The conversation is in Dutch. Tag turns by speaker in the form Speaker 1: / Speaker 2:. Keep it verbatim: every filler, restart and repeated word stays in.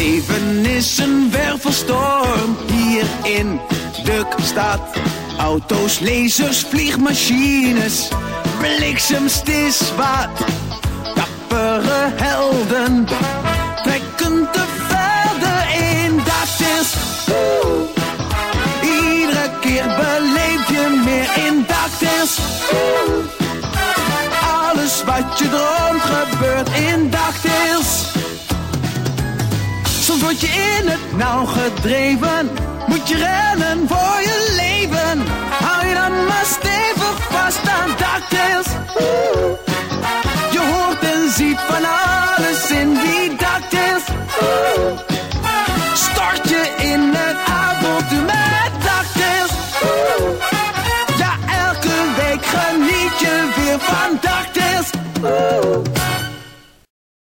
Speaker 1: leven is een wervelstorm hier in de stad. Auto's, lasers, vliegmachines, bliksems, het is wat. Dappere helden trekken te verder in. Dat is woe. Iedere keer beleef je meer in. Dat is woe. Alles wat je droomt gebeurt in DuckTales. Soms word je in het nauw gedreven, moet je rennen voor je leven. Hou je dan maar stevig vast aan DuckTales. Je hoort en ziet van alles.